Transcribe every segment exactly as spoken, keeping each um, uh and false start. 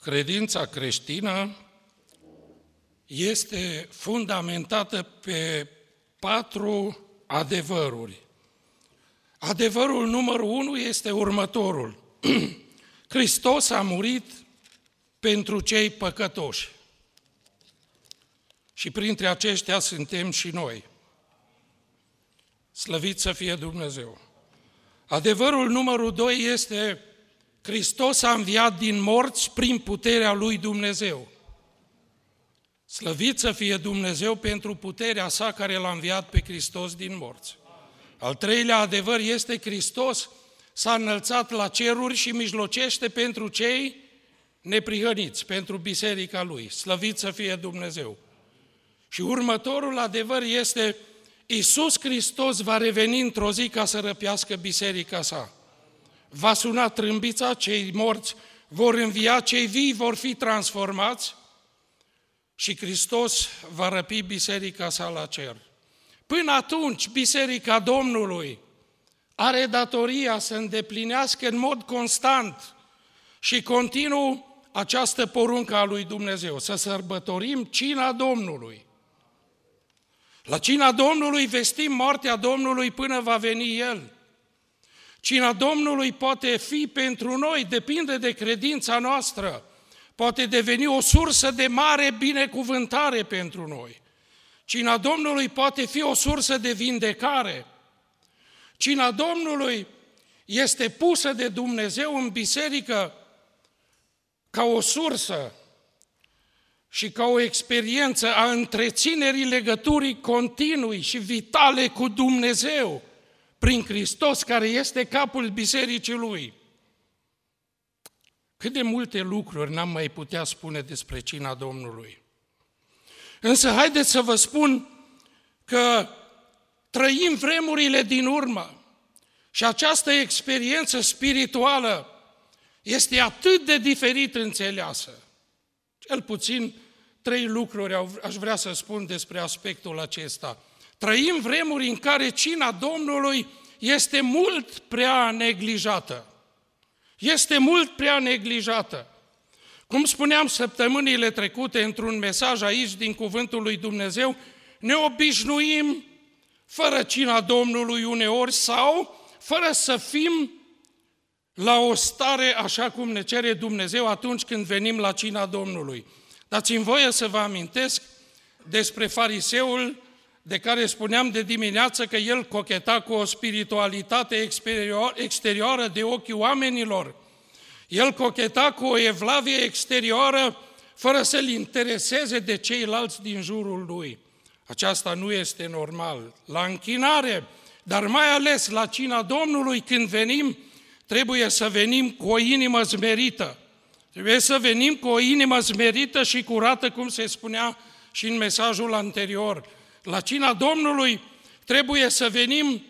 Credința creștină este fundamentată pe patru adevăruri. Adevărul numărul unu este următorul. Hristos a murit pentru cei păcătoși. Și printre aceștia suntem și noi. Slăvit să fie Dumnezeu! Adevărul numărul doi este Hristos a înviat din morți prin puterea lui Dumnezeu. Slăvit să fie Dumnezeu pentru puterea sa care l-a înviat pe Hristos din morți. Al treilea adevăr este Hristos s-a înălțat la ceruri și mijlocește pentru cei neprihăniți, pentru biserica lui. Slăvit să fie Dumnezeu! Și următorul adevăr este Iisus Hristos va reveni într-o zi ca să răpească biserica sa. Va suna trâmbița, cei morți vor învia, cei vii vor fi transformați și Hristos va răpi biserica sa la cer. Până atunci, biserica Domnului are datoria să îndeplinească în mod constant și continuu această poruncă a lui Dumnezeu, să sărbătorim cina Domnului. La cina Domnului vestim moartea Domnului până va veni El. Cina Domnului poate fi pentru noi, depinde de credința noastră, poate deveni o sursă de mare binecuvântare pentru noi. Cina Domnului poate fi o sursă de vindecare. Cina Domnului este pusă de Dumnezeu în biserică ca o sursă și ca o experiență a întreținerii legăturii continui și vitale cu Dumnezeu prin Hristos, care este capul bisericii Lui. Cât de multe lucruri n-am mai putea spune despre cina Domnului. Însă haideți să vă spun că trăim vremurile din urmă și această experiență spirituală este atât de diferit înțeleasă. Cel puțin trei lucruri aș vrea să spun despre aspectul acesta. Trăim vremuri în care cina Domnului este mult prea neglijată. Este mult prea neglijată. Cum spuneam săptămânile trecute într-un mesaj aici din Cuvântul lui Dumnezeu, ne obișnuim fără cina Domnului uneori sau fără să fim la o stare așa cum ne cere Dumnezeu atunci când venim la cina Domnului. Dați-mi voie să vă amintesc despre fariseul de care spuneam de dimineață că el cocheta cu o spiritualitate exterioară de ochii oamenilor. El cocheta cu o evlavie exterioară fără să-l intereseze de ceilalți din jurul lui. Aceasta nu este normal. La închinare, dar mai ales la cina Domnului când venim, trebuie să venim cu o inimă smerită. Trebuie să venim cu o inimă smerită și curată, cum se spunea și în mesajul anterior. La cina Domnului trebuie să venim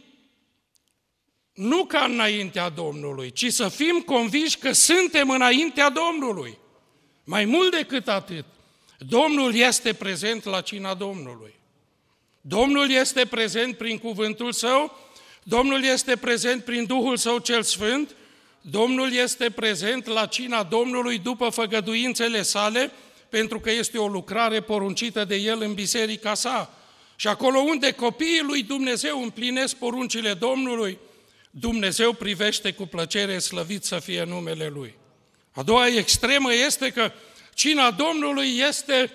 nu ca înaintea Domnului, ci să fim convinși că suntem înaintea Domnului. Mai mult decât atât, Domnul este prezent la cina Domnului. Domnul este prezent prin cuvântul Său, Domnul este prezent prin Duhul Său cel Sfânt, Domnul este prezent la cina Domnului după făgăduințele sale, pentru că este o lucrare poruncită de El în biserica sa. Și acolo unde copiii lui Dumnezeu împlinesc poruncile Domnului, Dumnezeu privește cu plăcere, slăvit să fie numele Lui. A doua extremă este că cina Domnului este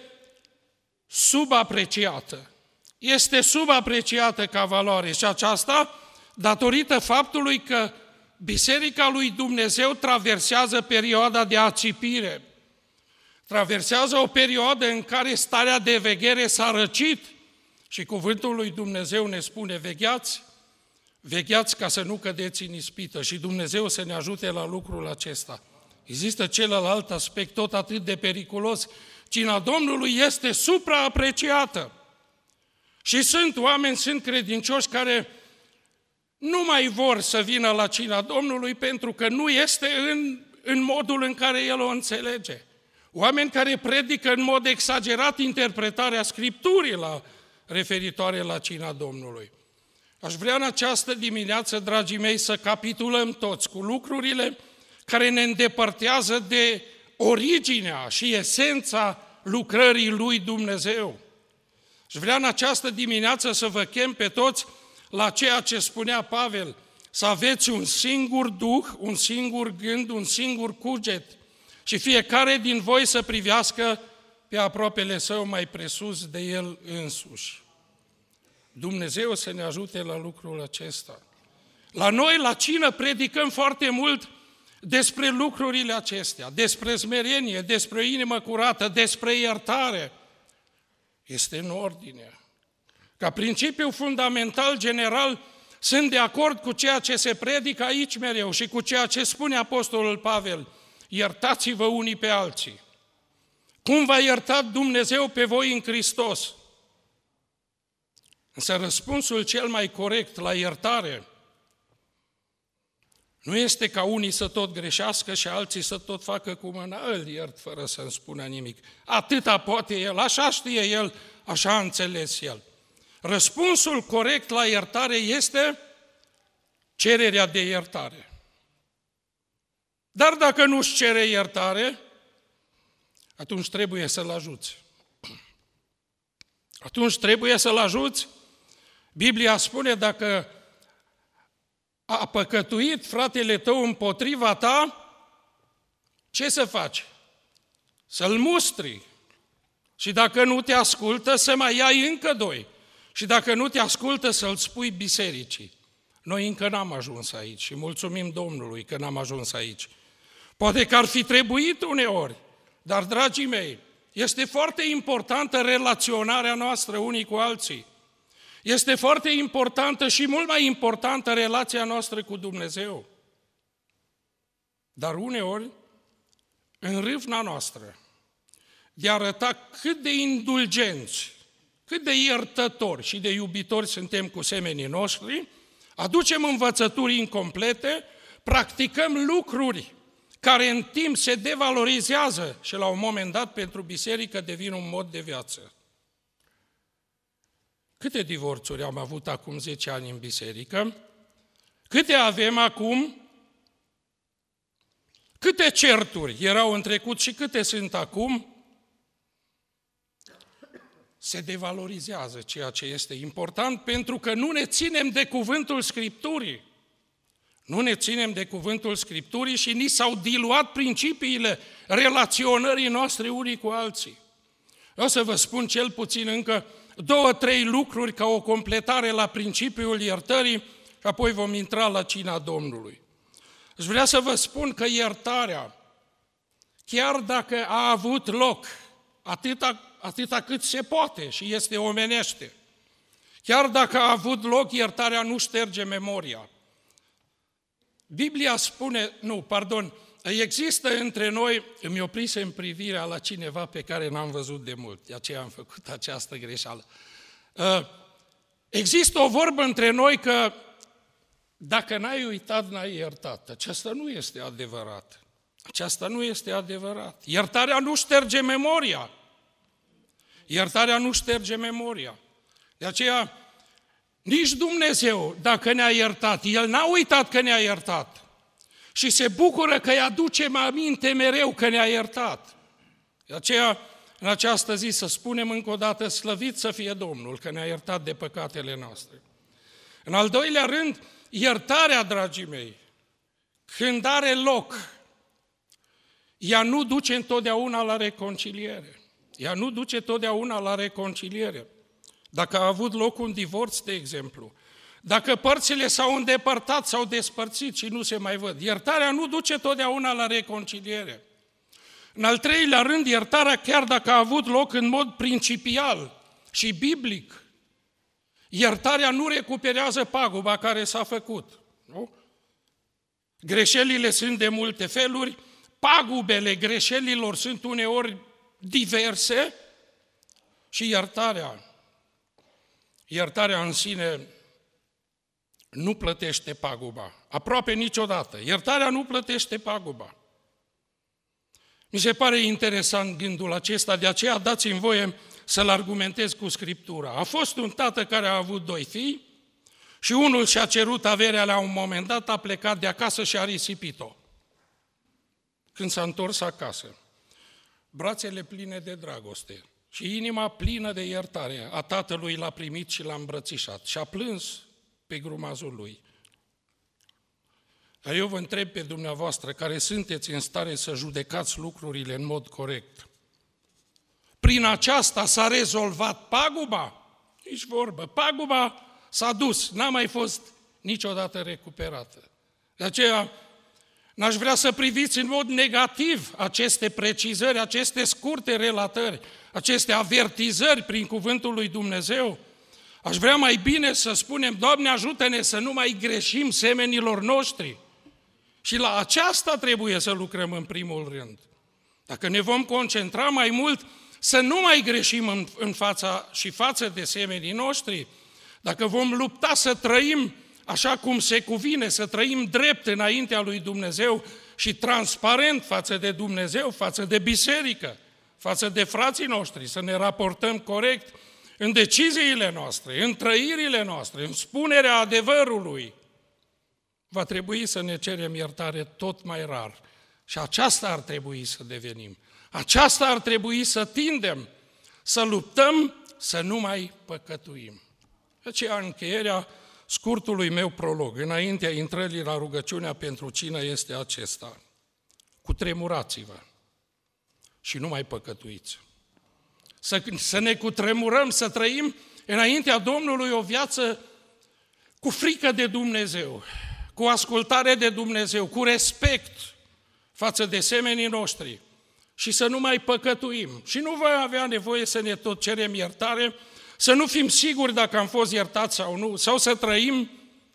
subapreciată. Este subapreciată ca valoare și aceasta datorită faptului că Biserica lui Dumnezeu traversează perioada de ațipire. Traversează o perioadă în care starea de veghere s-a răcit și cuvântul lui Dumnezeu ne spune, vegheați, vegheați ca să nu cădeți în ispită și Dumnezeu să ne ajute la lucrul acesta. Există celălalt aspect tot atât de periculos. Cina Domnului este supraapreciată. Și sunt oameni, sunt credincioși care nu mai vor să vină la cina Domnului pentru că nu este în, în modul în care El o înțelege. Oameni care predică în mod exagerat interpretarea Scripturii la, referitoare la cina Domnului. Aș vrea în această dimineață, dragii mei, să capitulăm toți cu lucrurile care ne îndepărtează de originea și esența lucrării lui Dumnezeu. Și vreau în această dimineață să vă chem pe toți la ceea ce spunea Pavel, să aveți un singur duh, un singur gând, un singur cuget și fiecare din voi să privească pe aproapele său mai presus de el însuși. Dumnezeu să ne ajute la lucrul acesta. La noi, la cină, predicăm foarte mult despre lucrurile acestea, despre smerenie, despre o inimă curată, despre iertare. Este în ordine. Ca principiu fundamental, general, sunt de acord cu ceea ce se predică aici mereu și cu ceea ce spune Apostolul Pavel. Iertați-vă unii pe alții. Cum v-a iertat Dumnezeu pe voi în Hristos? Însă răspunsul cel mai corect la iertare nu este ca unii să tot greșească și alții să tot facă cu mâna, îl iert fără să-mi spună nimic. Atâta poate el, așa știe el, așa a înțeles el. Răspunsul corect la iertare este cererea de iertare. Dar dacă nu-și cere iertare, atunci trebuie să-l ajuți. Atunci trebuie să-l ajuți. Biblia spune, dacă a păcătuit fratele tău împotriva ta, ce să faci? Să-l mustri. Și dacă nu te ascultă, să mai ai încă doi. Și dacă nu te ascultă, să-l spui bisericii. Noi încă n-am ajuns aici și mulțumim Domnului că n-am ajuns aici. Poate că ar fi trebuit uneori, dar, dragii mei, este foarte importantă relaționarea noastră unii cu alții. Este foarte importantă și mult mai importantă relația noastră cu Dumnezeu. Dar uneori, în râvna noastră, de a arăta cât de indulgenți, cât de iertători și de iubitori suntem cu semenii noștri, aducem învățături incomplete, practicăm lucruri care în timp se devalorizează și la un moment dat pentru biserică devin un mod de viață. Câte divorțuri am avut acum zece ani în biserică? Câte avem acum? Câte certuri erau în trecut și câte sunt acum? Se devalorizează ceea ce este important pentru că nu ne ținem de cuvântul Scripturii. Nu ne ținem de cuvântul Scripturii și ni s-au diluat principiile relaționării noastre unii cu alții. O să vă spun cel puțin încă două, trei lucruri ca o completare la principiul iertării și apoi vom intra la cina Domnului. Aș vrea să vă spun că iertarea, chiar dacă a avut loc atâta, atâta cât se poate și este omenește, chiar dacă a avut loc, iertarea nu șterge memoria. Biblia spune, nu, pardon, există între noi, îmi oprisem privirea la cineva pe care n-am văzut de mult, de aceea am făcut această greșeală. Există o vorbă între noi că dacă n-ai uitat, n-ai iertat. Aceasta nu este adevărat. Aceasta nu este adevărat. Iertarea nu șterge memoria. Iertarea nu șterge memoria. De aceea, nici Dumnezeu, dacă ne-a iertat, El n-a uitat că ne-a iertat. Și se bucură că îi aduce aminte mereu că ne-a iertat. De aceea, în această zi, să spunem încă o dată, slăvit să fie Domnul, că ne-a iertat de păcatele noastre. În al doilea rând, iertarea, dragii mei, când are loc, ea nu duce întotdeauna la reconciliere. Ea nu duce totdeauna la reconciliere. Dacă a avut loc un divorț, de exemplu, dacă părțile s-au îndepărtat, s-au despărțit și nu se mai văd, iertarea nu duce totdeauna la reconciliere. În al treilea rând, iertarea, chiar dacă a avut loc în mod principial și biblic, iertarea nu recuperează paguba care s-a făcut. Nu? Greșelile sunt de multe feluri, pagubele greșelilor sunt uneori diverse și iertarea, iertarea în sine nu plătește paguba, aproape niciodată. Iertarea nu plătește paguba. Mi se pare interesant gândul acesta, de aceea dați-mi voie să-l argumentez cu Scriptura. A fost un tată care a avut doi fii și unul și-a cerut averea la un moment dat, a plecat de acasă și a risipit-o. Când s-a întors acasă, brațele pline de dragoste și inima plină de iertare a tatălui l-a primit și l-a îmbrățișat și a plâns pe grumazul lui. Dar eu vă întreb pe dumneavoastră, care sunteți în stare să judecați lucrurile în mod corect. Prin aceasta s-a rezolvat paguba? Nici vorbă. Paguba s-a dus, n-a mai fost niciodată recuperată. De aceea n-aș vrea să priviți în mod negativ aceste precizări, aceste scurte relatări, aceste avertizări prin cuvântul lui Dumnezeu. Aș vrea mai bine să spunem, Doamne, ajută-ne să nu mai greșim semenilor noștri. Și la aceasta trebuie să lucrăm în primul rând. Dacă ne vom concentra mai mult, să nu mai greșim în, în fața și față de semenii noștri, dacă vom lupta să trăim așa cum se cuvine, să trăim drept înaintea lui Dumnezeu și transparent față de Dumnezeu, față de biserică, față de frații noștri, să ne raportăm corect în deciziile noastre, în trăirile noastre, în spunerea adevărului, va trebui să ne cerem iertare tot mai rar. Și aceasta ar trebui să devenim. Aceasta ar trebui să tindem, să luptăm, să nu mai păcătuim. De aceea, încheierea scurtului meu prolog, înaintea intrării la rugăciunea pentru cină, este acesta. Cutremurați-vă și nu mai păcătuiți. Să, să ne cutremurăm, să trăim înaintea Domnului o viață cu frică de Dumnezeu, cu ascultare de Dumnezeu, cu respect față de semenii noștri și să nu mai păcătuim. Și nu va avea nevoie să ne tot cerem iertare, să nu fim siguri dacă am fost iertați sau nu, sau să trăim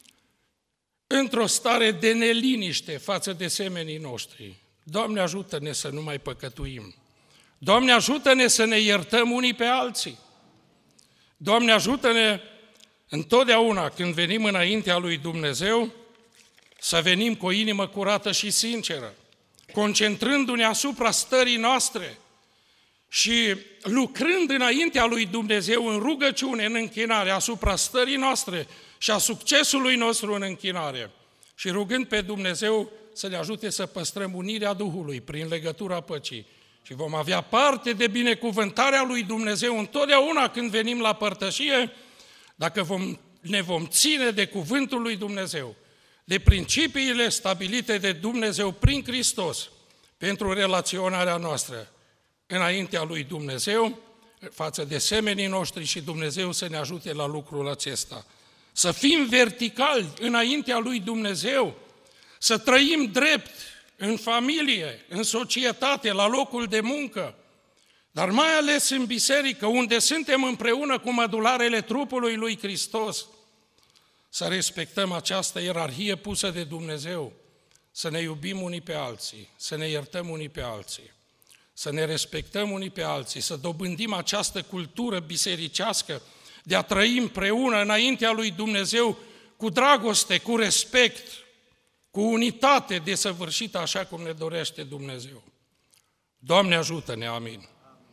într-o stare de neliniște față de semenii noștri. Doamne, ajută-ne să nu mai păcătuim. Doamne, ajută-ne să ne iertăm unii pe alții. Doamne, ajută-ne întotdeauna când venim înaintea lui Dumnezeu să venim cu o inimă curată și sinceră, concentrându-ne asupra stării noastre și lucrând înaintea lui Dumnezeu în rugăciune, în închinare, asupra stării noastre și a succesului nostru în închinare și rugând pe Dumnezeu să ne ajute să păstrăm unirea Duhului prin legătura păcii. Și vom avea parte de binecuvântarea lui Dumnezeu întotdeauna când venim la părtășie, dacă vom, ne vom ține de cuvântul lui Dumnezeu, de principiile stabilite de Dumnezeu prin Hristos pentru relaționarea noastră înaintea lui Dumnezeu, față de semenii noștri și Dumnezeu să ne ajute la lucrul acesta. Să fim verticali înaintea lui Dumnezeu, să trăim drept în familie, în societate, la locul de muncă, dar mai ales în biserică, unde suntem împreună cu mădularele trupului lui Hristos, să respectăm această ierarhie pusă de Dumnezeu, să ne iubim unii pe alții, să ne iertăm unii pe alții, să ne respectăm unii pe alții, să dobândim această cultură bisericească de a trăi împreună înaintea lui Dumnezeu cu dragoste, cu respect, cu unitate desăvârșită așa cum ne dorește Dumnezeu. Doamne ajută-ne, amin.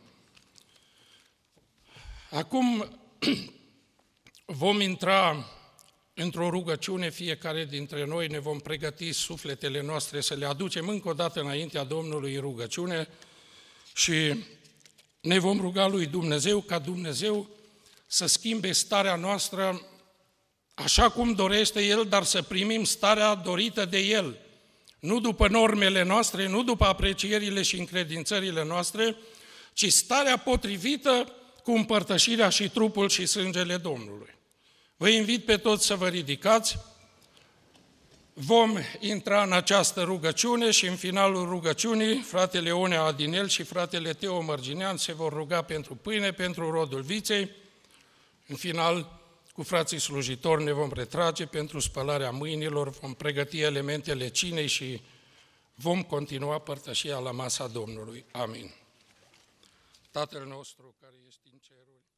Acum vom intra într-o rugăciune, fiecare dintre noi ne vom pregăti sufletele noastre să le aducem încă o dată înaintea Domnului în rugăciune și ne vom ruga lui Dumnezeu ca Dumnezeu să schimbe starea noastră așa cum dorește El, dar să primim starea dorită de El, nu după normele noastre, nu după aprecierile și încredințările noastre, ci starea potrivită cu împărtășirea și trupul și sângele Domnului. Vă invit pe toți să vă ridicați, vom intra în această rugăciune și în finalul rugăciunii, fratele Onea Adinel și fratele Teo Mărginean se vor ruga pentru pâine, pentru rodul viței. În final, cu frații slujitori ne vom retrage pentru spălarea mâinilor, vom pregăti elementele cinei și vom continua părtășia la masa Domnului. Amin. Tatăl nostru care ești în ceruri,